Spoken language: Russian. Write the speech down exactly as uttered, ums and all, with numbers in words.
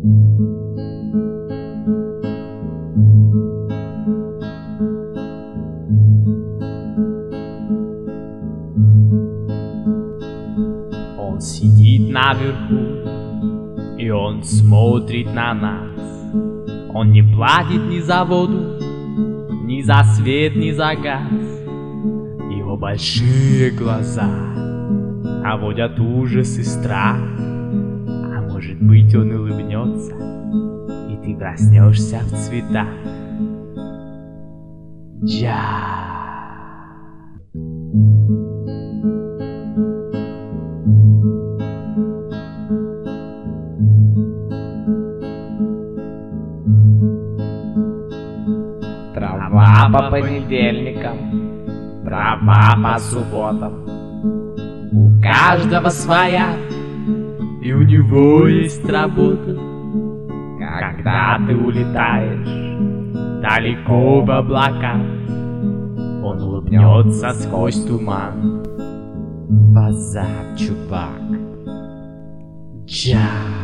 Он сидит наверху, и он смотрит на нас. Он не платит ни за воду, ни за свет, ни за газ. Его большие глаза наводят ужас и страх. А может быть, он улыбнется, и ты проснешься в цветах. Джа. Трава по понедельникам, трава по субботам. У каждого своя, и у него есть работа. Когда ты улетаешь далеко в облака, он улыбнется сквозь туман. Базар, чувак. Джа.